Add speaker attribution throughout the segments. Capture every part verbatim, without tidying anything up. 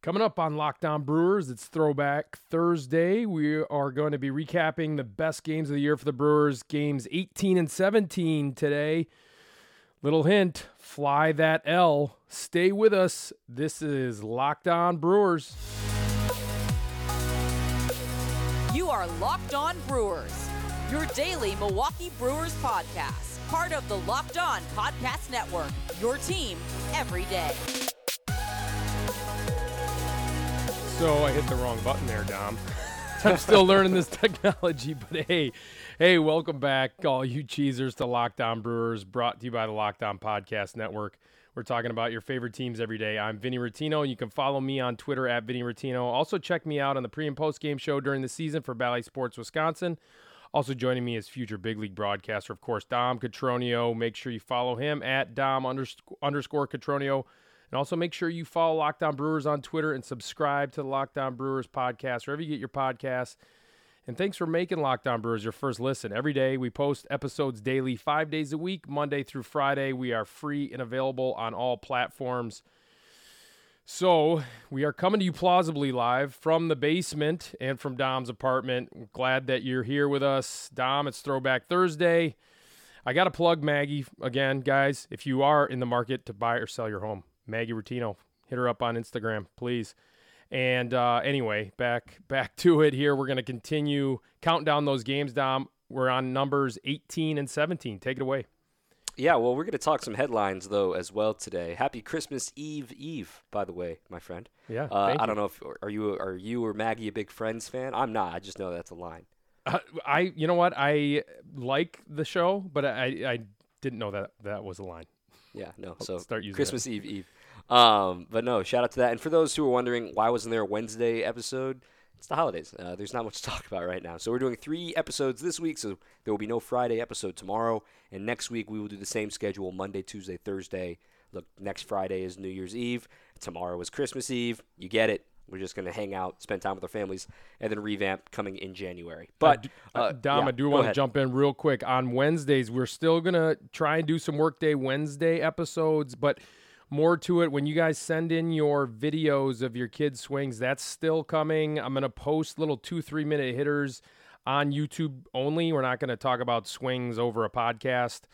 Speaker 1: Coming up on Locked On Brewers, it's Throwback Thursday. We are going to be recapping the best games of the year for the Brewers, games eighteen and seventeen today. Little hint, fly that L. Stay with us. This is Locked On Brewers.
Speaker 2: You are Locked On Brewers, your daily Milwaukee Brewers podcast. Part of the Locked On Podcast Network, your team every day.
Speaker 1: So I hit the wrong button there, Dom. I'm still learning this technology, but hey, hey, welcome back, all you cheesers, to Locked On Brewers, brought to you by the Locked On Podcast Network. We're talking about your favorite teams every day. I'm Vinny Rottino, and you can follow me on Twitter at Vinny Rottino. Also, check me out on the pre- and post-game show during the season for Bally Sports Wisconsin. Also joining me is future big league broadcaster, of course, Dom Cotroneo. Make sure you follow him at Dom underscore, underscore Cotroneo. And also make sure you follow Locked On Brewers on Twitter and subscribe to the Locked On Brewers podcast, wherever you get your podcasts. And thanks for making Locked On Brewers your first listen. Every day we post episodes daily, five days a week, Monday through Friday. We are free and available on all platforms. So we are coming to you plausibly live from the basement and from Dom's apartment. We're glad that you're here with us. Dom, it's Throwback Thursday. I got to plug Maggie again, guys. If you are in the market to buy or sell your home, Maggie Rottino, hit her up on Instagram, please. And uh, anyway, back back to it here. We're going to continue counting down those games, Dom. We're on numbers eighteen and seventeen. Take it away.
Speaker 3: Yeah, well, we're going to talk some headlines, though, as well today. Happy Christmas Eve Eve, by the way, my friend.
Speaker 1: Yeah,
Speaker 3: uh,
Speaker 1: thank
Speaker 3: I
Speaker 1: you.
Speaker 3: don't know if are you are you or Maggie a big Friends fan? I'm not. I just know that's a line.
Speaker 1: Uh, I, you know what? I like the show, but I, I didn't know that that was a line.
Speaker 3: Yeah, no.
Speaker 1: I'll
Speaker 3: So
Speaker 1: start using
Speaker 3: Christmas
Speaker 1: it.
Speaker 3: Eve Eve. Um, but no, shout out to that. And for those who are wondering why wasn't there a Wednesday episode, it's the holidays. Uh, there's not much to talk about right now. So we're doing three episodes this week, so there will be no Friday episode tomorrow. And next week we will do the same schedule, Monday, Tuesday, Thursday. Look, next Friday is New Year's Eve. Tomorrow is Christmas Eve. You get it. We're just going to hang out, spend time with our families, and then revamp coming in January. But,
Speaker 1: uh,
Speaker 3: uh,
Speaker 1: Dom,
Speaker 3: yeah,
Speaker 1: I do
Speaker 3: go
Speaker 1: want to
Speaker 3: ahead.
Speaker 1: jump in real quick. On Wednesdays, we're still going to try and do some Workday Wednesday episodes, but more to it. When you guys send in your videos of your kids' swings, that's still coming. I'm going to post little two, three-minute hitters on YouTube only. We're not going to talk about swings over a podcast.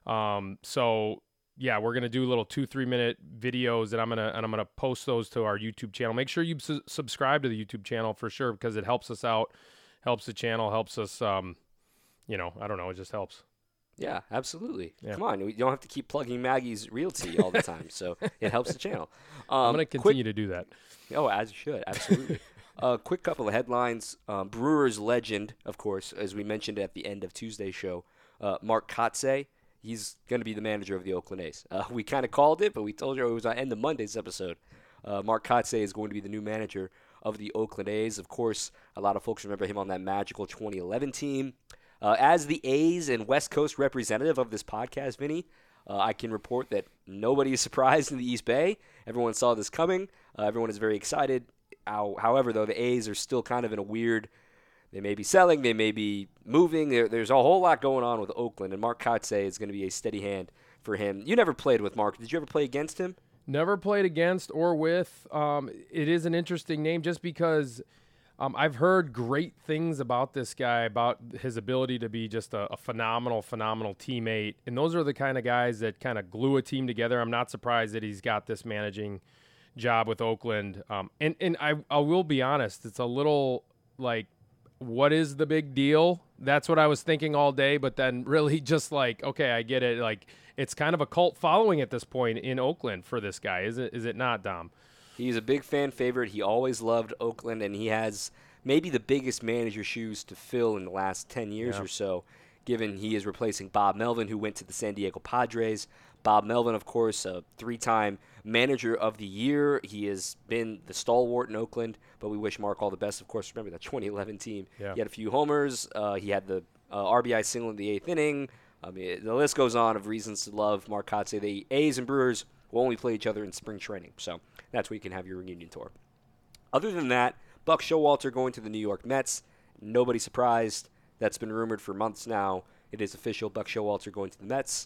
Speaker 1: Um, so, yeah, we're going to do little two, three-minute videos, and I'm going to and I'm going to post those to our YouTube channel. Make sure you su- subscribe to the YouTube channel for sure, because it helps us out, helps the channel, helps us, um, you know, I don't know, it just helps.
Speaker 3: Yeah, absolutely.
Speaker 1: Yeah.
Speaker 3: Come on. You don't have to keep plugging Maggie's Realty all the time, so it helps the channel. Um,
Speaker 1: I'm going to
Speaker 3: quick-
Speaker 1: continue to do that.
Speaker 3: Oh, as you should. Absolutely. A uh, quick couple of headlines. Um, Brewers legend, of course, as we mentioned at the end of Tuesday's show, uh, Mark Kotsay. He's going to be the manager of the Oakland A's. Uh, we kind of called it, but we told you it was on end of Monday's episode. Uh, Mark Kotsay is going to be the new manager of the Oakland A's. Of course, a lot of folks remember him on that magical twenty eleven team. Uh, as the A's and West Coast representative of this podcast, Vinny, uh, I can report that nobody is surprised in the East Bay. Everyone saw this coming. Uh, everyone is very excited. How, however, though, the A's are still kind of in a weird – they may be selling, they may be moving. There, there's a whole lot going on with Oakland, and Mark Kotsay is going to be a steady hand for him. You never played with Mark. Did you ever play against him?
Speaker 1: Never played against or with. Um, it is an interesting name just because um, I've heard great things about this guy, about his ability to be just a, a phenomenal, phenomenal teammate. And those are the kind of guys that kind of glue a team together. I'm not surprised that he's got this managing job with Oakland. Um, and and I, I will be honest, it's a little like, what is the big deal? That's what I was thinking all day, but then really just like, okay, I get it. Like, it's kind of a cult following at this point in Oakland for this guy. Is it? Is it not, Dom?
Speaker 3: He's a big fan favorite. He always loved Oakland, and he has maybe the biggest manager shoes to fill in the last ten years
Speaker 1: Yeah.
Speaker 3: or so, given he is replacing Bob Melvin, who went to the San Diego Padres. Bob Melvin, of course, a three-time manager of the year. He has been the stalwart in Oakland, but we wish Mark all the best. Of course, remember that twenty eleven team.
Speaker 1: Yeah.
Speaker 3: He had a few homers. Uh, he had the uh, R B I single in the eighth inning. I mean, the list goes on of reasons to love Mark Kotsay. The A's and Brewers will only play each other in spring training, so that's where you can have your reunion tour. Other than that, Buck Showalter going to the New York Mets. Nobody surprised. That's been rumored for months now. It is official. Buck Showalter going to the Mets.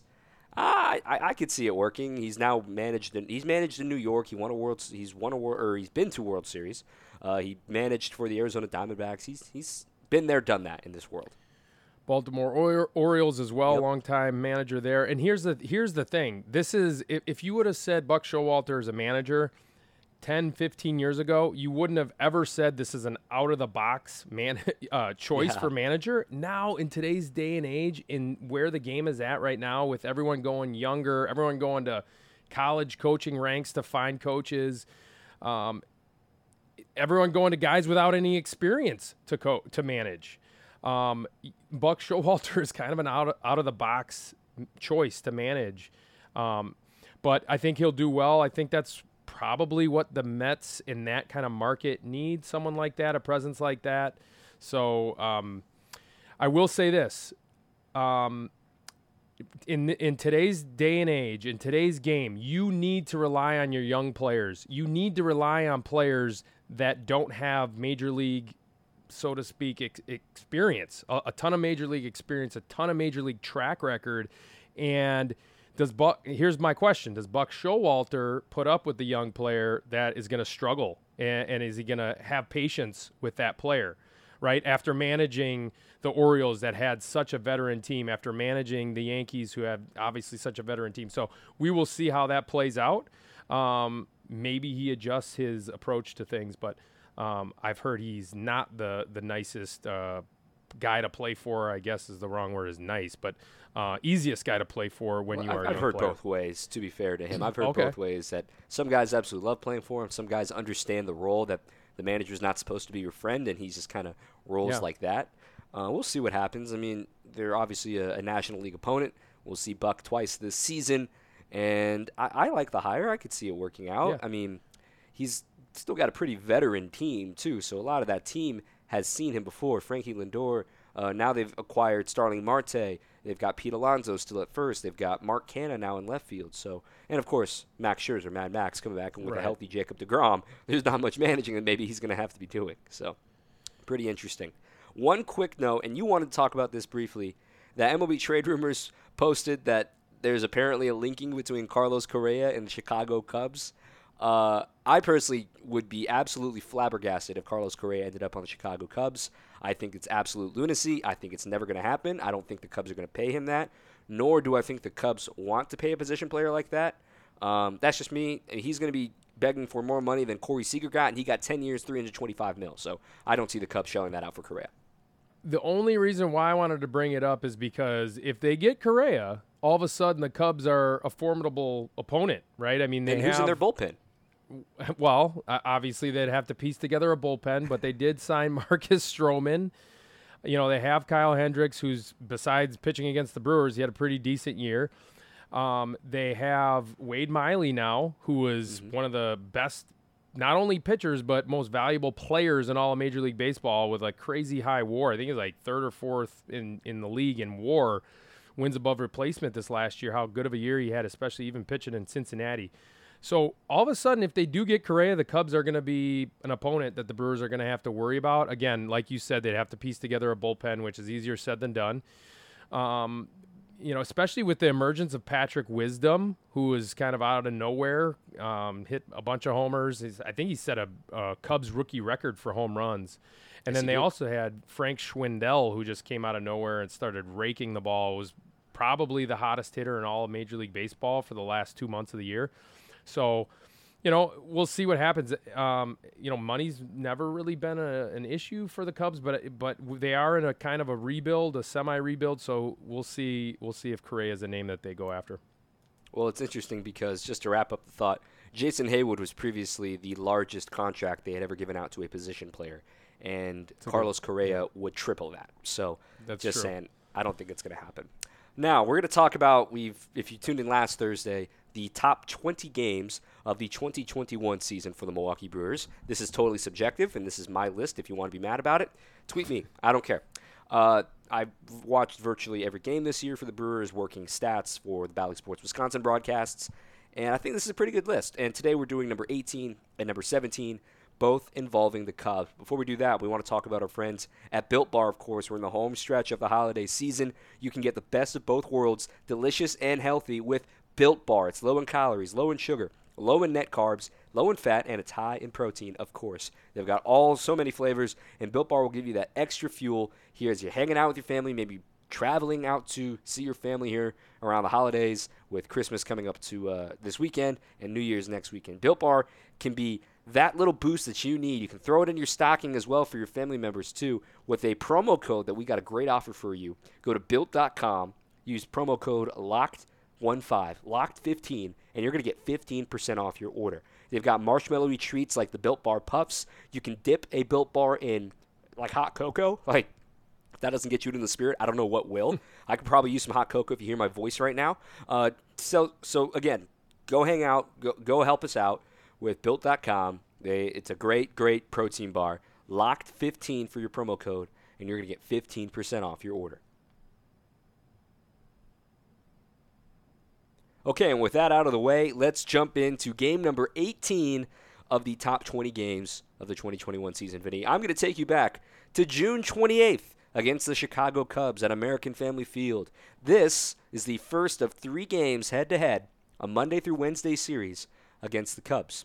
Speaker 3: I, I I could see it working. He's now managed. In, he's managed in New York. He won a world. He's won a world, or he's been to World Series. Uh, he managed for the Arizona Diamondbacks. He's he's been there, done that in this world.
Speaker 1: Baltimore or- Orioles as well,
Speaker 3: Yep.
Speaker 1: longtime manager there. And here's the here's the thing. This is if, if you would have said Buck Showalter is a manager ten, fifteen years ago, you wouldn't have ever said this is an out-of-the-box man uh, choice
Speaker 3: Yeah.
Speaker 1: for manager. Now, in today's day and age, in where the game is at right now, with everyone going younger, everyone going to college coaching ranks to find coaches, um, everyone going to guys without any experience to co- to manage. Um, Buck Showalter is kind of an out out of the box choice to manage, um, but I think he'll do well. I think that's probably what the Mets in that kind of market need, someone like that, a presence like that. So um, I will say this. Um, in in today's day and age, in today's game, you need to rely on your young players. You need to rely on players that don't have major league, so to speak, ex- experience, a, a ton of major league experience, a ton of major league track record. And does Buck, here's my question. Does Buck Showalter put up with the young player that is going to struggle? And, and is he going to have patience with that player, right? After managing the Orioles that had such a veteran team, after managing the Yankees who have obviously such a veteran team. So we will see how that plays out. Um, maybe he adjusts his approach to things, but um, I've heard he's not the, the nicest uh, guy to play for, I guess is the wrong word, is nice, but uh, easiest guy to play for when
Speaker 3: Well,
Speaker 1: you are
Speaker 3: I've,
Speaker 1: a
Speaker 3: I've
Speaker 1: young
Speaker 3: heard
Speaker 1: player.
Speaker 3: both ways, to be fair to him. I've heard
Speaker 1: Okay.
Speaker 3: both ways that some guys absolutely love playing for him. Some guys understand the role that the manager's not supposed to be your friend, and he just kind of rolls
Speaker 1: Yeah.
Speaker 3: like that. Uh, we'll see what happens. I mean, they're obviously a, a National League opponent. We'll see Buck twice this season, and I, I like the hire. I could see it working out.
Speaker 1: Yeah.
Speaker 3: I mean, he's still got a pretty veteran team, too, so a lot of that team has seen him before. Frankie Lindor, uh, now they've acquired Starling Marte. They've got Pete Alonso still at first. They've got Mark Canha now in left field. So, and of course, Max Scherzer, Mad Max, coming back and with
Speaker 1: Right.
Speaker 3: a healthy Jacob deGrom. There's not much managing that maybe he's going to have to be doing. So, pretty interesting. One quick note, and you wanted to talk about this briefly. The M L B Trade Rumors posted that there's apparently a linking between Carlos Correa and the Chicago Cubs. Uh, I personally would be absolutely flabbergasted if Carlos Correa ended up on the Chicago Cubs. I think it's absolute lunacy. I think it's never going to happen. I don't think the Cubs are going to pay him that, nor do I think the Cubs want to pay a position player like that. Um, that's just me. He's going to be begging for more money than Corey Seager got, and he got ten years, three hundred twenty-five mil. So I don't see the Cubs shelling that out for Correa.
Speaker 1: The only reason why I wanted to bring it up is because if they get Correa, all of a sudden the Cubs are a formidable opponent, right? I mean, they
Speaker 3: And who's
Speaker 1: have
Speaker 3: in their bullpen?
Speaker 1: Well, uh, obviously they'd have to piece together a bullpen, but they did sign Marcus Stroman. You know, they have Kyle Hendricks, who's, besides pitching against the Brewers, he had a pretty decent year. Um, they have Wade Miley now, who was
Speaker 3: Mm-hmm.
Speaker 1: one of the best, not only pitchers, but most valuable players in all of Major League Baseball with a crazy high WAR. I think he's like third or fourth in, in the league in WAR, wins above replacement this last year. How good of a year he had, especially even pitching in Cincinnati. So all of a sudden, if they do get Correa, the Cubs are going to be an opponent that the Brewers are going to have to worry about. Again, like you said, they'd have to piece together a bullpen, which is easier said than done. Um, you know, especially with the emergence of Patrick Wisdom, who was kind of out of nowhere, um, hit a bunch of homers. He's, I think he set a, a Cubs rookie record for home runs. And
Speaker 3: Yes,
Speaker 1: then
Speaker 3: he
Speaker 1: they
Speaker 3: did.
Speaker 1: also had Frank Schwindel, who just came out of nowhere and started raking the ball. It was probably the hottest hitter in all of Major League Baseball for the last two months of the year. So, you know, we'll see what happens. Um, you know, money's never really been a, an issue for the Cubs, but but they are in a kind of a rebuild, a semi-rebuild. So we'll see. We'll see if Correa is a name that they go after.
Speaker 3: Well, it's interesting because, just to wrap up the thought, Jason Haywood was previously the largest contract they had ever given out to a position player, and Carlos Correa would triple that. So,
Speaker 1: That's
Speaker 3: just
Speaker 1: true.
Speaker 3: saying, I don't think it's going to happen. Now, we're going to talk about, we've if you tuned in last Thursday, the top twenty games of the twenty twenty-one season for the Milwaukee Brewers. This is totally subjective, and this is my list. If you want to be mad about it, tweet me. I don't care. Uh, I've watched virtually every game this year for the Brewers, working stats for the Bally Sports Wisconsin broadcasts, and I think this is a pretty good list. And today we're doing number eighteen and number seventeen. both involving the Cubs. Before we do that, we want to talk about our friends at Built Bar, of course. We're in the home stretch of the holiday season. You can get the best of both worlds, delicious and healthy, with Built Bar. It's low in calories, low in sugar, low in net carbs, low in fat, and it's high in protein, of course. They've got all so many flavors, and Built Bar will give you that extra fuel here as you're hanging out with your family, maybe traveling out to see your family here around the holidays, with Christmas coming up to uh, this weekend and New Year's next weekend. Built Bar can be that little boost that you need. You can throw it in your stocking as well for your family members too, with a promo code that we got a great offer for you. Go to built dot com, use promo code locked fifteen, locked fifteen, and you're going to get fifteen percent off your order. They've got marshmallowy treats like the Built Bar Puffs. You can dip a Built Bar in like hot cocoa. Like, if that doesn't get you in the spirit, I don't know what will. I could probably use some hot cocoa if you hear my voice right now. Uh, so, so again, go hang out. Go, go help us out with built dot com. They, it's a great, great protein bar. Locked fifteen for your promo code, and you're going to get fifteen percent off your order. Okay, and with that out of the way, let's jump into game number eighteen of the top twenty games of the twenty twenty-one season, Vinny. I'm going to take you back to June twenty-eighth against the Chicago Cubs at American Family Field. This is the first of three games head-to-head, a Monday through Wednesday series against the Cubs.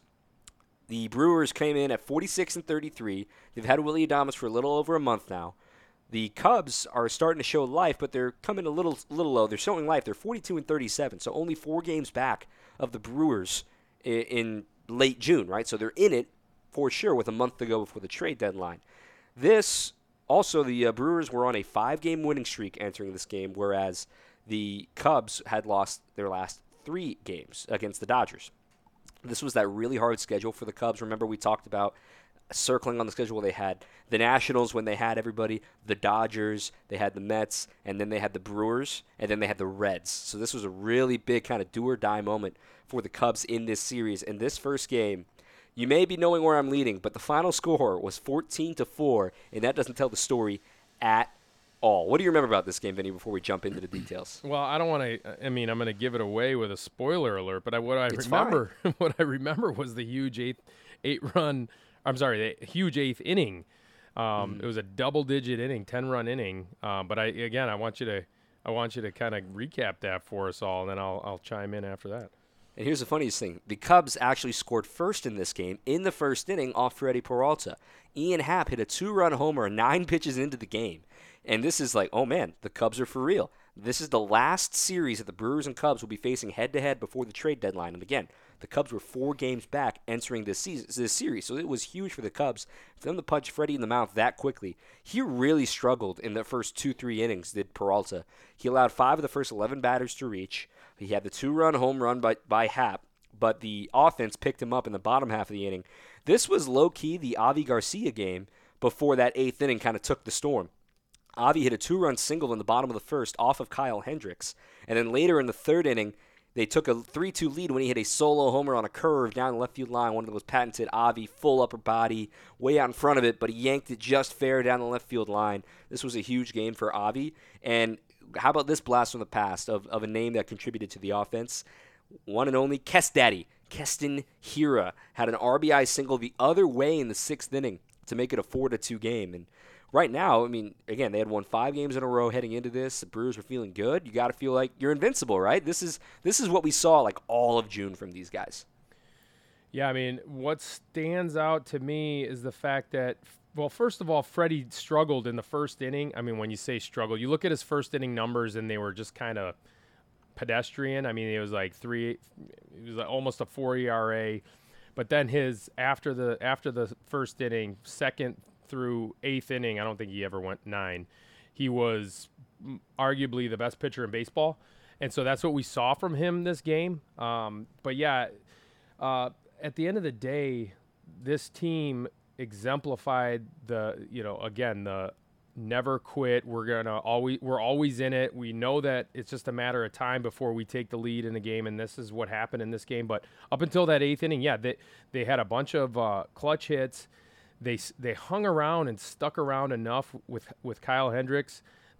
Speaker 3: The Brewers came in at forty-six and thirty-three. They've had Willy Adames for a little over a month now. The Cubs are starting to show life, but they're coming a little little low. They're showing life. They're forty-two and thirty-seven, so only four games back of the Brewers in, in late June, right? So they're in it for sure with a month to go before the trade deadline. This, also, the uh, Brewers were on a five-game winning streak entering this game, whereas the Cubs had lost their last three games against the Dodgers. This was that really hard schedule for the Cubs. Remember, we talked about circling on the schedule. They had the Nationals when they had everybody, the Dodgers, they had the Mets, and then they had the Brewers, and then they had the Reds. So this was a really big kind of do-or-die moment for the Cubs in this series. In this first game, you may be knowing where I'm leading, but the final score was fourteen to four, and that doesn't tell the story at all. What do you remember about this game, Vinny, before we jump into the details?
Speaker 1: Well, I don't want to. I mean, I'm going to give it away with a spoiler alert, but I, what I
Speaker 3: It's
Speaker 1: remember, what I remember was the huge eight, eight-run. I'm sorry, the huge eighth inning. Um, mm. It was a double-digit inning, ten-run inning. Um, but I again, I want you to, I want you to kind of recap that for us all, and then I'll I'll chime in after that.
Speaker 3: And here's the funniest thing: the Cubs actually scored first in this game in the first inning off Freddie Peralta. Ian Happ hit a two-run homer nine pitches into the game, and this is like, oh man, the Cubs are for real. This is the last series that the Brewers and Cubs will be facing head-to-head before the trade deadline. And again, the Cubs were four games back entering this season, this series, so it was huge for the Cubs. For them to punch Freddie in the mouth that quickly, he really struggled in the first two, three innings, did Peralta. He allowed five of the first eleven batters to reach. He had the two-run home run by, by Happ, but the offense picked him up in the bottom half of the inning. This was low-key the Avi Garcia game before that eighth inning kind of took the storm. Avi hit a two-run single in the bottom of the first off of Kyle Hendricks, and then later in the third inning, they took a three two lead when he hit a solo homer on a curve down the left field line, one of those patented Avi full upper body, way out in front of it, but he yanked it just fair down the left field line. This was a huge game for Avi. And how about this blast from the past of, of a name that contributed to the offense? One and only Kes Daddy, Keston Hiura, had an R B I single the other way in the sixth inning to make it a four to two game. And right now, I mean, again, they had won five games in a row heading into this. The Brewers were feeling good. You got to feel like you're invincible, right? This is this is what we saw like all of June from these guys.
Speaker 1: Yeah, I mean, what stands out to me is the fact that, well, first of all, Freddie struggled in the first inning. I mean, when you say struggle, you look at his first inning numbers, and they were just kind of pedestrian. I mean, it was like three, it was like almost a four E R A. But then his after the after the first inning, second through eighth inning, I don't think he ever went nine. He was arguably the best pitcher in baseball, and so that's what we saw from him this game. Um, but yeah, uh, at the end of the day, this team exemplified the, you know, again, the never quit. We're gonna always we're always in it. We know that it's just a matter of time before we take the lead in the game, and this is what happened in this game. But up until that eighth inning, yeah, they they had a bunch of uh, clutch hits. They they hung around and stuck around enough with with Kyle Hendricks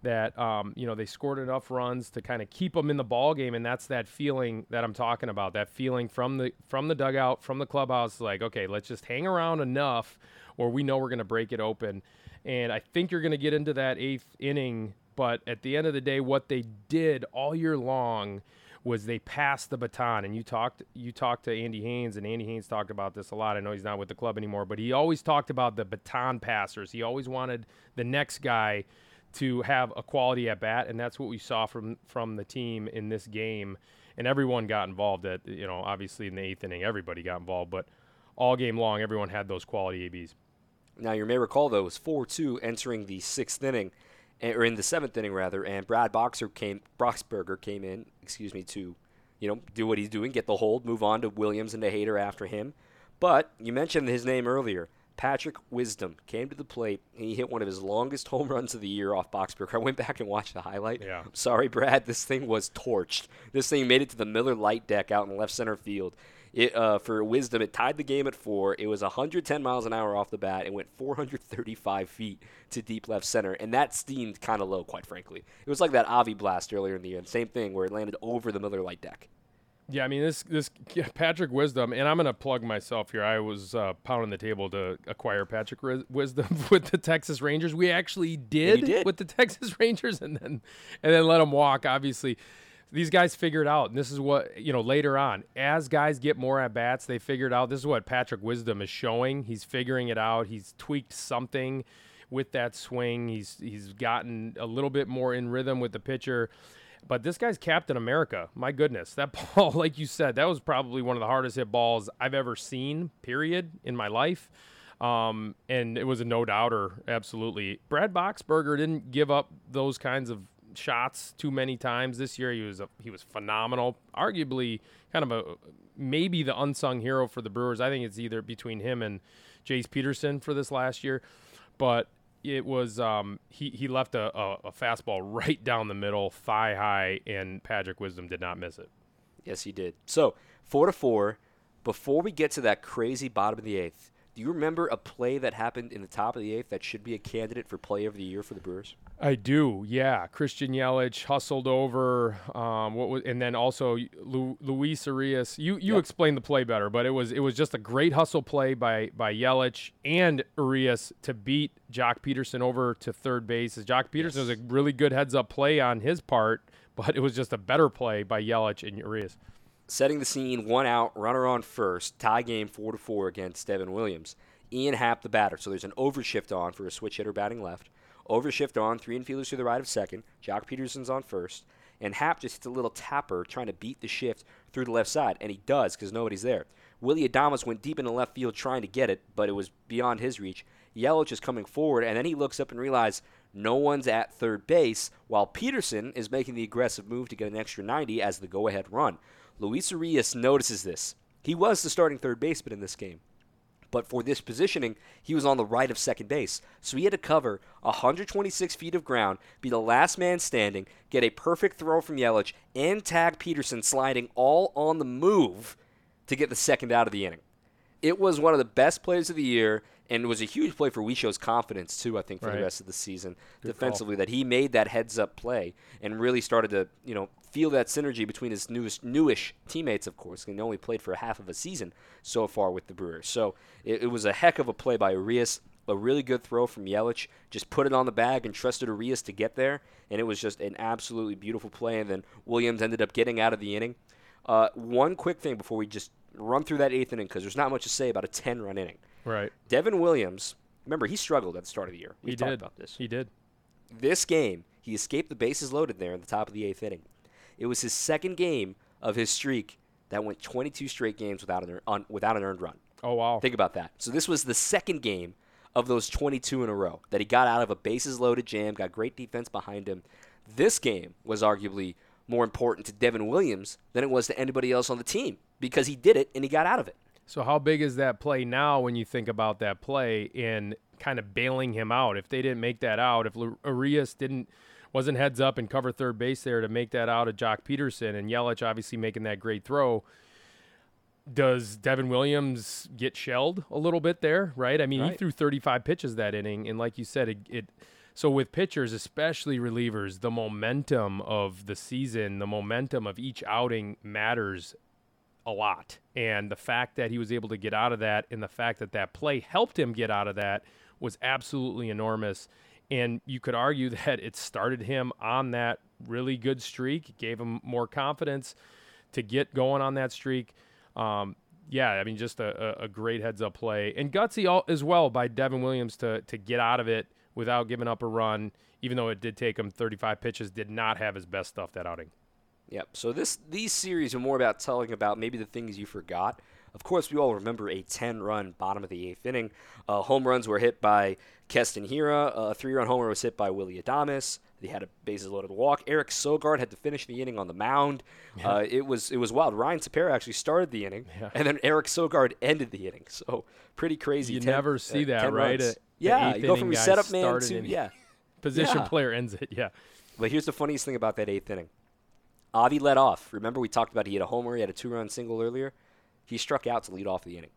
Speaker 1: that um, you know, they scored enough runs to kind of keep them in the ball game, and that's that feeling that I'm talking about. That feeling from the from the dugout, from the clubhouse, like, okay, let's just hang around enough where we know we're going to break it open. And I think you're going to get into that eighth inning, but at the end of the day, what they did all year long was they passed the baton. And you talked you talked to Andy Haynes, and Andy Haynes talked about this a lot. I know he's not with the club anymore, but he always talked about the baton passers. He always wanted the next guy to have a quality at bat, and that's what we saw from from the team in this game. And everyone got involved at, you know, obviously in the eighth inning, everybody got involved, but all game long, everyone had those quality A Bs.
Speaker 3: Now, you may recall, though, it was four two entering the sixth inning, or in the seventh inning, rather, and Brad Boxer came, Boxberger came in, excuse me, to, you know, do what he's doing, get the hold, move on to Williams and DeHater after him. But you mentioned his name earlier. Patrick Wisdom came to the plate, and he hit one of his longest home runs of the year off Boxberger. I went back and watched the highlight.
Speaker 1: Yeah.
Speaker 3: I'm sorry, Brad, this thing was torched. This thing made it to the Miller Lite deck out in left center field. It, uh, for Wisdom, it tied the game at four. It was one hundred ten miles an hour off the bat. It went four hundred thirty-five feet to deep left center, and that seemed kind of low, quite frankly. It was like that Avi blast earlier in the year. Same thing, where it landed over the Miller Lite deck.
Speaker 1: Yeah, I mean, this this Patrick Wisdom, and I'm going to plug myself here. I was uh, pounding the table to acquire Patrick Riz- Wisdom with the Texas Rangers. We actually did,
Speaker 3: did
Speaker 1: with the Texas Rangers, and then and then let them walk, obviously. These guys figured out, and this is what, you know, later on, as guys get more at-bats, they figured out, this is what Patrick Wisdom is showing. He's figuring it out. He's tweaked something with that swing. He's he's gotten a little bit more in rhythm with the pitcher. But this guy's Captain America. My goodness. That ball, like you said, that was probably one of the hardest hit balls I've ever seen, period, in my life. Um, and it was a no-doubter, absolutely. Brad Boxberger didn't give up those kinds of shots too many times this year. He was a, he was phenomenal, arguably kind of a maybe the unsung hero for the Brewers. I think it's either between him and Jace Peterson for this last year, but it was um, he he left a, a, a fastball right down the middle, thigh high, and Patrick Wisdom did not miss it.
Speaker 3: Yes, he did. So four to four. Before we get to that crazy bottom of the eighth, do you remember a play that happened in the top of the eighth that should be a candidate for play of the year for the Brewers?
Speaker 1: I do, yeah. Christian Yelich hustled over, um, what was, and then also Lu, Luis Urias. You you yep. explained the play better, but it was it was just a great hustle play by by Yelich and Urias to beat Jock Peterson over to third base. As Jock Peterson yes. was a really good heads up play on his part, but it was just a better play by Yelich and Urias.
Speaker 3: Setting the scene, one out, runner on first, tie game four to four against Devin Williams. Ian Happ, the batter. So there's an overshift on for a switch hitter batting left. Overshift on, three infielders to the right of second. Jock Peterson's on first. And Happ just hits a little tapper trying to beat the shift through the left side. And he does because nobody's there. Willie Adames went deep into left field trying to get it, but it was beyond his reach. Yelich is coming forward, and then he looks up and realizes no one's at third base, while Peterson is making the aggressive move to get an extra ninety as the go-ahead run. Luis Urias notices this. He was the starting third baseman in this game. But for this positioning, he was on the right of second base. So he had to cover one hundred twenty-six feet of ground, be the last man standing, get a perfect throw from Yelich, and tag Peterson sliding all on the move to get the second out of the inning. It was one of the best plays of the year, and it was a huge play for Wisho's confidence, too, I think, for right. the rest of the season Good defensively, call. That he made that heads-up play and really started to, you know, feel that synergy between his newest, newish teammates, of course. He only played for half of a season so far with the Brewers. So it, it was a heck of a play by Urias, a really good throw from Yelich. Just put it on the bag and trusted Urias to get there, and it was just an absolutely beautiful play. And then Williams ended up getting out of the inning. Uh, one quick thing before we just run through that eighth inning, because there's not much to say about a ten-run inning.
Speaker 1: Right.
Speaker 3: Devin Williams, remember, he struggled at the start of the year. We
Speaker 1: he
Speaker 3: talked
Speaker 1: did.
Speaker 3: about this.
Speaker 1: He did.
Speaker 3: This game, he escaped the bases loaded there in the top of the eighth inning. It was his second game of his streak that went twenty-two straight games without an, un, without an earned run.
Speaker 1: Oh, wow.
Speaker 3: Think about that. So this was the second game of those twenty-two in a row that he got out of a bases loaded jam, got great defense behind him. This game was arguably more important to Devin Williams than it was to anybody else on the team because he did it and he got out of it.
Speaker 1: So how big is that play now when you think about that play in kind of bailing him out? If they didn't make that out, if Urias didn't wasn't heads up and cover third base there to make that out of Jock Peterson and Yelich obviously making that great throw, does Devin Williams get shelled a little bit there, right? I mean,
Speaker 3: right.
Speaker 1: he threw thirty-five pitches that inning, and like you said, it, it So with pitchers, especially relievers, the momentum of the season, the momentum of each outing matters a lot. And the fact that he was able to get out of that and the fact that that play helped him get out of that was absolutely enormous. And you could argue that it started him on that really good streak. It gave him more confidence to get going on that streak. Um, yeah, I mean, just a, a great heads-up play. And gutsy all, as well by Devin Williams to to get out of it without giving up a run, even though it did take him thirty-five pitches, did not have his best stuff that outing.
Speaker 3: Yep. So this these series are more about telling about maybe the things you forgot. Of course, we all remember a ten-run bottom of the eighth inning. Uh, home runs were hit by Keston Hiura. A three-run homer was hit by Willy Adames. He had a bases-loaded walk. Eric Sogard had to finish the inning on the mound. Yeah. Uh, it was it was wild. Ryan Tepera actually started the inning, yeah. and then Eric Sogard ended the inning. So pretty crazy.
Speaker 1: You
Speaker 3: ten,
Speaker 1: never see
Speaker 3: uh,
Speaker 1: that, right? A,
Speaker 3: yeah, you go from your setup man to
Speaker 1: inning.
Speaker 3: yeah,
Speaker 1: position
Speaker 3: yeah.
Speaker 1: player ends it. Yeah.
Speaker 3: But here's the funniest thing about that eighth inning. Avi led off. Remember we talked about he had a homer, he had a two-run single earlier. He struck out to lead off the inning.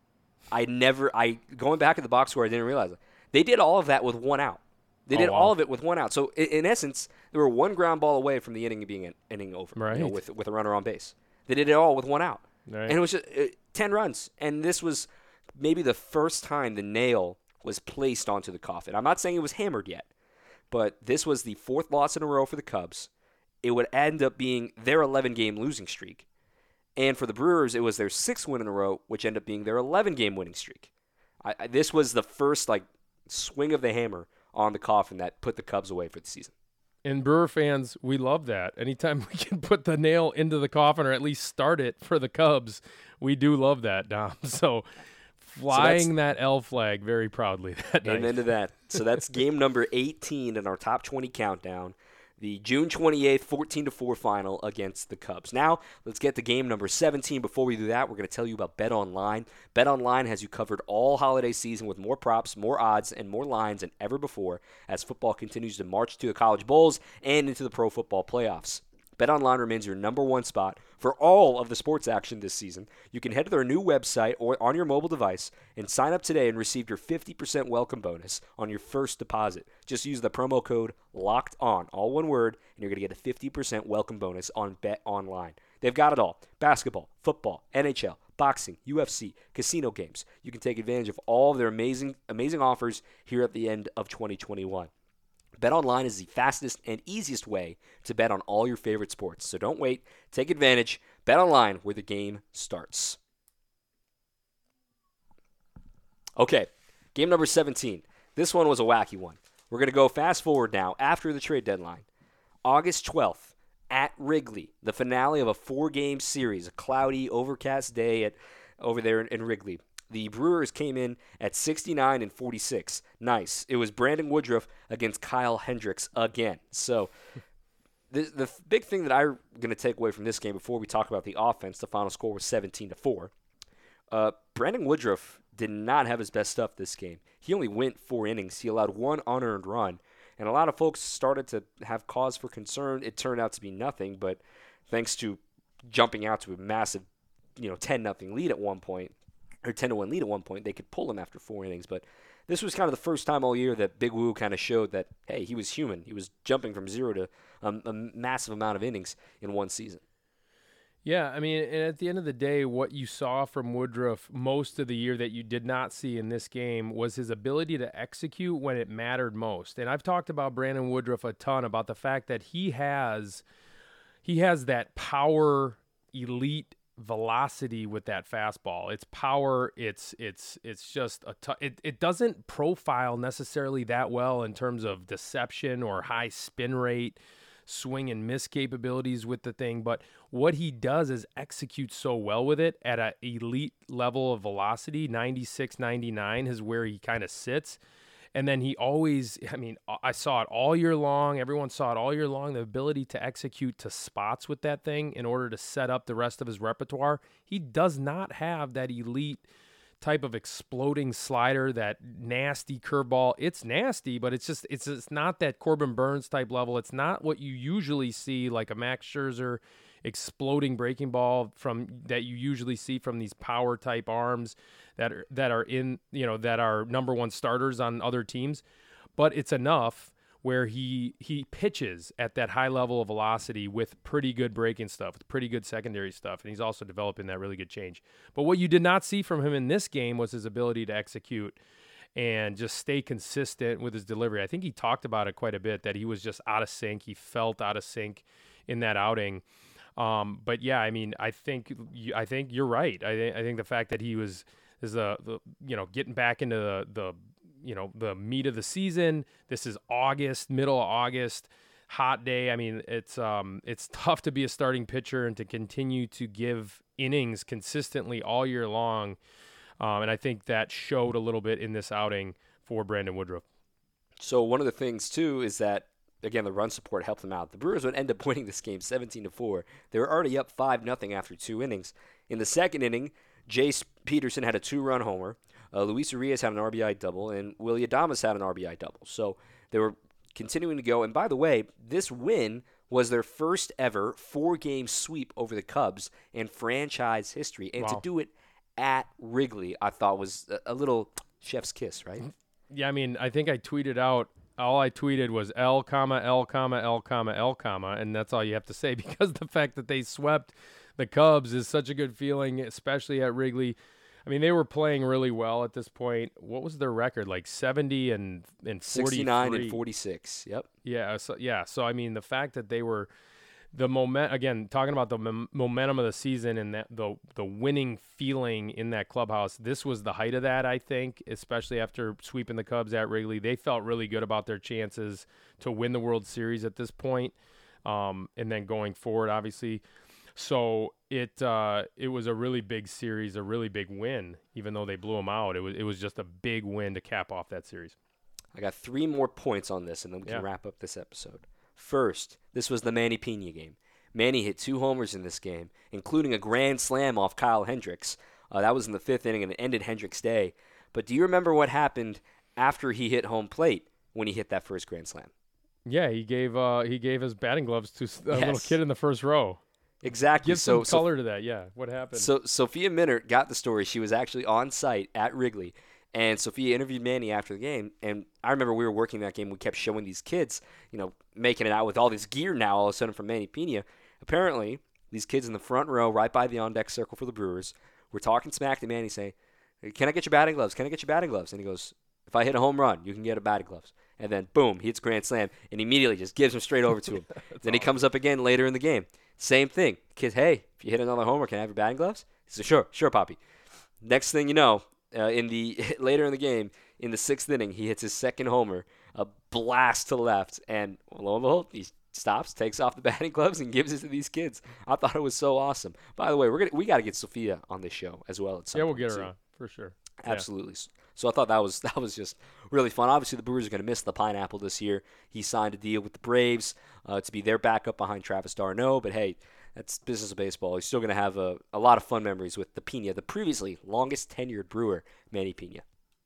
Speaker 3: I never, I going back at the box score, I didn't realize it. They did all of that with one out. They
Speaker 1: oh,
Speaker 3: did
Speaker 1: wow.
Speaker 3: all of it with one out. So in, in essence, they were one ground ball away from the inning being an inning over,
Speaker 1: right.
Speaker 3: you know, with with a runner on base. They did it all with one out,
Speaker 1: right.
Speaker 3: and it was just uh, ten runs. And this was maybe the first time the nail was placed onto the coffin. I'm not saying it was hammered yet, but this was the fourth loss in a row for the Cubs. It would end up being their eleven-game losing streak. And for the Brewers, it was their sixth win in a row, which ended up being their eleven-game winning streak. I, I, this was the first like swing of the hammer on the coffin that put the Cubs away for the season.
Speaker 1: And Brewer fans, we love that. Anytime we can put the nail into the coffin or at least start it for the Cubs, we do love that, Dom. So flying so that L flag very proudly that night.
Speaker 3: Amen to that. So that's game number eighteen in our top twenty countdown. The June twenty-eighth, fourteen to four final against the Cubs. Now, let's get to game number seventeen. Before we do that, we're going to tell you about BetOnline. BetOnline has you covered all holiday season with more props, more odds, and more lines than ever before as football continues to march to the college bowls and into the pro football playoffs. BetOnline remains your number one spot for all of the sports action this season. You can head to their new website or on your mobile device and sign up today and receive your fifty percent welcome bonus on your first deposit. Just use the promo code LOCKEDON, all one word, and you're going to get a fifty percent welcome bonus on BetOnline. They've got it all. Basketball, football, N H L, boxing, U F C, casino games. You can take advantage of all of their amazing, amazing offers here at the end of twenty twenty-one. BetOnline is the fastest and easiest way to bet on all your favorite sports. So don't wait. Take advantage. BetOnline, where the game starts. Okay, game number seventeen. This one was a wacky one. We're going to go fast forward now after the trade deadline. August twelfth at Wrigley, the finale of a four-game series, a cloudy, overcast day at over there in, in Wrigley. The Brewers came in at sixty-nine and forty-six. Nice. It was Brandon Woodruff against Kyle Hendricks again. So the the big thing that I'm going to take away from this game before we talk about the offense, the final score was seventeen to four. Uh, Brandon Woodruff did not have his best stuff this game. He only went four innings. He allowed one unearned run, and a lot of folks started to have cause for concern. It turned out to be nothing, but thanks to jumping out to a massive, you know, ten nothing lead at one point, or ten to one lead at one point, they could pull him after four innings. But this was kind of the first time all year that Big Woo kind of showed that, hey, he was human. He was jumping from zero to um, a massive amount of innings in one season.
Speaker 1: Yeah, I mean, and at the end of the day, what you saw from Woodruff most of the year that you did not see in this game was his ability to execute when it mattered most. And I've talked about Brandon Woodruff a ton about the fact that he has he has that power, elite velocity with that fastball. It's power. It's it's it's just a t- it it doesn't profile necessarily that well in terms of deception or high spin rate, swing and miss capabilities with the thing, but what he does is execute so well with it at an elite level of velocity. ninety-six, ninety-nine is where he kind of sits. And then he always, I mean, I saw it all year long. Everyone saw it all year long. The ability to execute to spots with that thing in order to set up the rest of his repertoire. He does not have that elite type of exploding slider, that nasty curveball. It's nasty, but it's just, it's it's not that Corbin Burns type level. It's not what you usually see, like a Max Scherzer exploding breaking ball from that you usually see from these power type arms that are, that are in, you know, that are number one starters on other teams. but it's enough where he he pitches at that high level of velocity with pretty good breaking stuff, with pretty good secondary stuff, and he's also developing that really good change. But what you did not see from him in this game was his ability to execute and just stay consistent with his delivery. I think he talked about it quite a bit, that he was just out of sync. He felt out of sync in that outing. Um, but yeah, I mean, I think I think you're right. I think I think the fact that he was is the, the you know getting back into the, the you know the meat of the season. This is August, middle of August, hot day. I mean, it's um it's tough to be a starting pitcher and to continue to give innings consistently all year long. Um, and I think that showed a little bit in this outing for Brandon Woodruff.
Speaker 3: So one of the things too is that, again, the run support helped them out. The Brewers would end up winning this game seventeen to four. They were already up five nothing after two innings. In the second inning, Jace Peterson had a two-run homer. Uh, Luis Urias had an R B I double, and Willy Adames had an R B I double. So they were continuing to go. And by the way, this win was their first ever four-game sweep over the Cubs in franchise history. And
Speaker 1: wow.
Speaker 3: to do it at Wrigley, I thought was a, a little chef's kiss, right?
Speaker 1: Yeah, I mean, I think I tweeted out, all I tweeted was L, comma, L, comma, L, comma, L, comma, and that's all you have to say, because the fact that they swept the Cubs is such a good feeling, especially at Wrigley. I mean, they were playing really well at this point. What was their record? Like seventy and and
Speaker 3: sixty-nine and forty-six. Yep.
Speaker 1: Yeah. So yeah. So I mean, the fact that they were the moment again, talking about the mom- momentum of the season and that the the winning feeling in that clubhouse. This was the height of that, I think, especially after sweeping the Cubs at Wrigley. They felt really good about their chances to win the World Series at this point, um, and then going forward, obviously. So it uh, it was a really big series, a really big win. Even though they blew them out, it was it was just a big win to cap off that series.
Speaker 3: I got three more points on this, and then we
Speaker 1: yeah.
Speaker 3: can wrap up this episode. First, this was the Manny Pena game. Manny hit two homers in this game, including a grand slam off Kyle Hendricks. Uh, that was in the fifth inning, and it ended Hendricks' day. But do you remember what happened after he hit home plate when he hit that first grand slam?
Speaker 1: Yeah, he gave uh, he gave his batting gloves to a
Speaker 3: yes.
Speaker 1: little kid in the first row.
Speaker 3: Exactly.
Speaker 1: Give
Speaker 3: so,
Speaker 1: some color
Speaker 3: so,
Speaker 1: to that. Yeah, what happened?
Speaker 3: So Sophia Minnaert got the story. She was actually on site at Wrigley, and Sophia interviewed Manny after the game. And I remember we were working that game. We kept showing these kids, you know, making it out with all this gear now all of a sudden from Manny Pena. Apparently, these kids in the front row, right by the on-deck circle for the Brewers, were talking smack to Manny, saying, "Can I get your batting gloves? Can I get your batting gloves?" And he goes, "If I hit a home run, you can get a batting gloves." And then, boom, he hits grand slam, and immediately just gives him straight over to him. Then awesome. He comes up again later in the game. Same thing. Kid, hey, if you hit another homer, can I have your batting gloves? He says, sure, sure, Poppy. Next thing you know, uh, in the later in the game, in the sixth inning, he hits his second homer, a blast to left, and lo and behold, he stops, takes off the batting gloves, and gives it to these kids. I thought it was so awesome. By the way, we're gonna we got to get Sophia on this show as well. At some
Speaker 1: yeah, we'll
Speaker 3: point
Speaker 1: get her
Speaker 3: too.
Speaker 1: on for sure.
Speaker 3: Absolutely. Yeah. So I thought that was that was just really fun. Obviously, the Brewers are going to miss the Pineapple this year. He signed a deal with the Braves uh, to be their backup behind Travis d'Arnaud. But hey, that's business of baseball. He's still going to have a, a lot of fun memories with the Pena, the previously longest tenured Brewer, Manny Pena.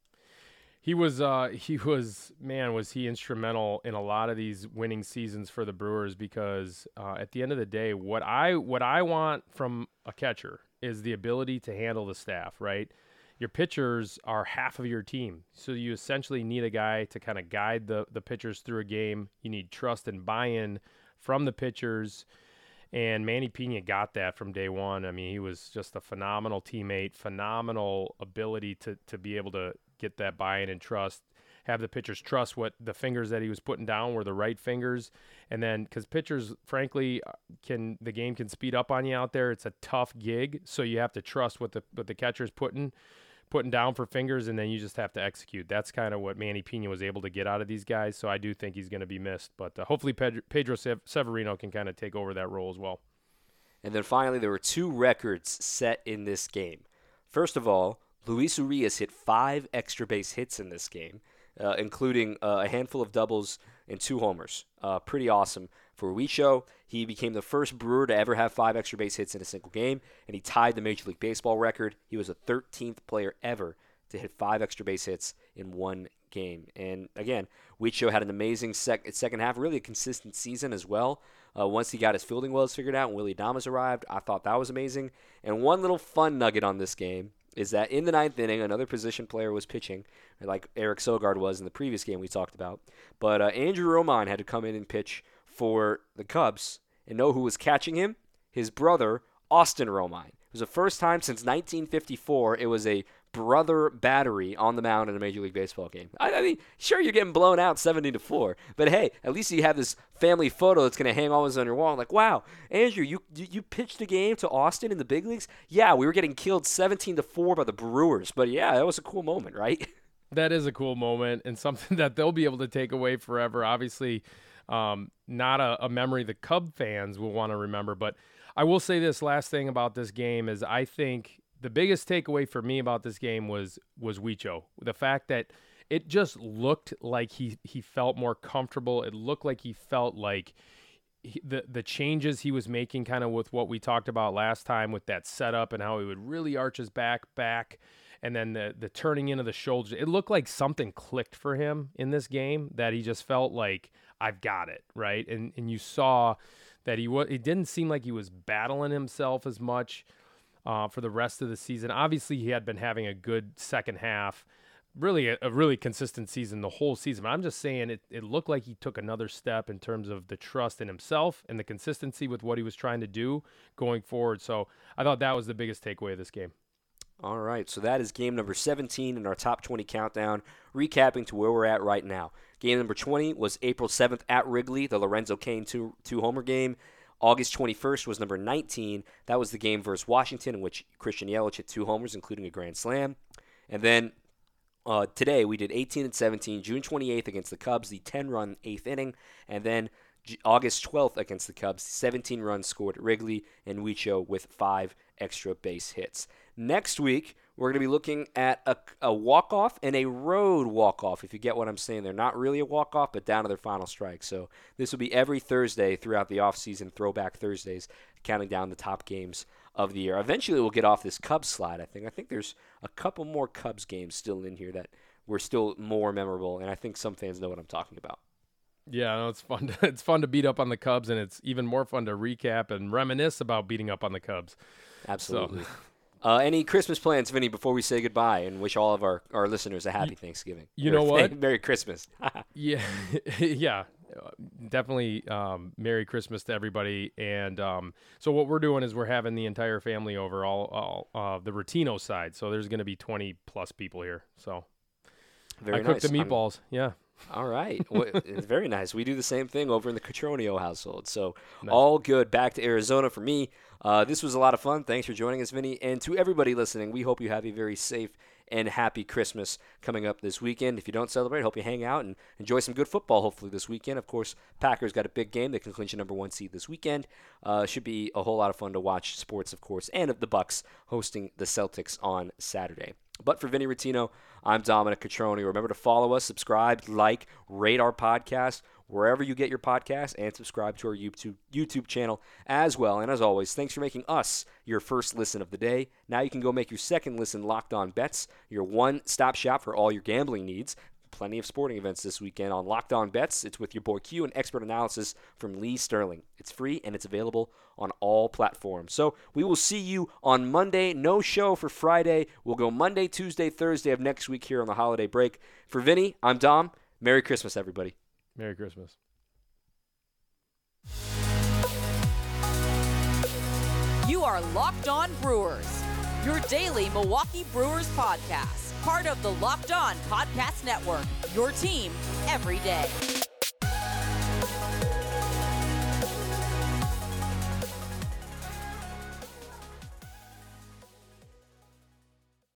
Speaker 1: He was, uh, he was, man, was he instrumental in a lot of these winning seasons for the Brewers, because uh, at the end of the day, what I what I want from a catcher is the ability to handle the staff, right? Your pitchers are half of your team, so you essentially need a guy to kind of guide the, the pitchers through a game. You need trust and buy-in from the pitchers, and Manny Pena got that from day one. I mean, he was just a phenomenal teammate, phenomenal ability to to be able to get that buy-in and trust, have the pitchers trust what the fingers that he was putting down were the right fingers. And then, because pitchers, frankly, can the game can speed up on you out there. It's a tough gig, so you have to trust what the what the catcher's putting putting down for fingers, and then you just have to execute. That's kind of what Manny Pena was able to get out of these guys, so I do think he's going to be missed. But uh, hopefully Pedro, Pedro Severino can kind of take over that role as well.
Speaker 3: And then finally, there were two records set in this game. First of all, Luis Urias hit five extra base hits in this game, uh, including uh, a handful of doubles and two homers. Uh, pretty awesome for Huicho. He became the first Brewer to ever have five extra base hits in a single game, and he tied the Major League Baseball record. He was the thirteenth player ever to hit five extra base hits in one game. And again, Huicho had an amazing sec- second half, really a consistent season as well. Uh, once he got his fielding wells figured out and Willy Adames arrived, I thought that was amazing. And one little fun nugget on this game, is that in the ninth inning, another position player was pitching, like Eric Sogard was in the previous game we talked about. But uh, Andrew Romine had to come in and pitch for the Cubs. And know who was catching him? His brother, Austin Romine. It was the first time since nineteen fifty-four it was a brother battery on the mound in a Major League Baseball game. I, I mean, sure, you're getting blown out seventy to four, but hey, at least you have this family photo that's going to hang always on your wall. Like, wow, Andrew, you you pitched a game to Austin in the big leagues? Yeah, we were getting killed seventeen to four by the Brewers, but yeah, that was a cool moment, right?
Speaker 1: That is a cool moment and something that they'll be able to take away forever. Obviously, um, not a, a memory the Cub fans will want to remember, but I will say this last thing about this game is I think the biggest takeaway for me about this game was was Wicho. The fact that it just looked like he he felt more comfortable. It looked like he felt like he, the the changes he was making, kind of with what we talked about last time with that setup and how he would really arch his back back, and then the the turning into the shoulders. It looked like something clicked for him in this game, that he just felt like, I've got it, right? And and you saw that he was. It didn't seem like he was battling himself as much uh, for the rest of the season. Obviously, he had been having a good second half, really a, a really consistent season the whole season. But I'm just saying it, it looked like he took another step in terms of the trust in himself and the consistency with what he was trying to do going forward. So I thought that was the biggest takeaway of this game.
Speaker 3: All right, so that is game number seventeen in our top twenty countdown, recapping to where we're at right now. Game number twenty was April seventh at Wrigley, the Lorenzo Cain two, two-homer game. August twenty-first was number nineteen. That was the game versus Washington, in which Christian Yelich hit two homers, including a grand slam. And then uh, today we did eighteen and seventeen, June twenty-eighth against the Cubs, the ten-run eighth inning. And then August twelfth against the Cubs, seventeen runs scored at Wrigley, and Wicho with five extra base hits. Next week, we're going to be looking at a, a walk-off and a road walk-off, if you get what I'm saying. They're not really a walk-off, but down to their final strike. So this will be every Thursday throughout the offseason, Throwback Thursdays, counting down the top games of the year. Eventually, we'll get off this Cubs slide, I think. I think there's a couple more Cubs games still in here that were still more memorable, and I think some fans know what I'm talking about.
Speaker 1: Yeah, no, it's fun. To, it's fun to beat up on the Cubs, and it's even more fun to recap and reminisce about beating up on the Cubs.
Speaker 3: Absolutely.
Speaker 1: So.
Speaker 3: Uh, any Christmas plans, Vinny, before we say goodbye and wish all of our, our listeners a happy Thanksgiving?
Speaker 1: You know what?
Speaker 3: Merry Christmas.
Speaker 1: yeah, yeah, definitely um, Merry Christmas to everybody. And um, so what we're doing is we're having the entire family over, all, all uh, the Rotino side. So there's going to be twenty plus people here. So
Speaker 3: Very
Speaker 1: I cooked
Speaker 3: nice.
Speaker 1: the meatballs. I'm, yeah.
Speaker 3: All right. Well, it's very nice. We do the same thing over in the Catronio household. So
Speaker 1: nice.
Speaker 3: All good. Back to Arizona for me. Uh, this was a lot of fun. Thanks for joining us, Vinny. And to everybody listening, we hope you have a very safe and happy Christmas coming up this weekend. If you don't celebrate, hope you hang out and enjoy some good football hopefully this weekend. Of course, Packers got a big game. They can clinch a number one seed this weekend. Uh, should be a whole lot of fun to watch sports, of course, and of the Bucks hosting the Celtics on Saturday. But for Vinny Rotino, I'm Dominic Catroni. Remember to follow us, subscribe, like, rate our podcast wherever you get your podcasts, and subscribe to our YouTube YouTube channel as well. And as always, thanks for making us your first listen of the day. Now you can go make your second listen Locked On Bets, your one-stop shop for all your gambling needs. Plenty of sporting events this weekend on Locked On Bets. It's with your boy Q and expert analysis from Lee Sterling. It's free and it's available on all platforms. So we will see you on Monday. No show for Friday. We'll go Monday, Tuesday, Thursday of next week here on the holiday break. For Vinny, I'm Dom. Merry Christmas, everybody.
Speaker 1: Merry Christmas.
Speaker 2: You are Locked On Brewers, your daily Milwaukee Brewers podcast. Part of the Locked On Podcast Network, your team every day.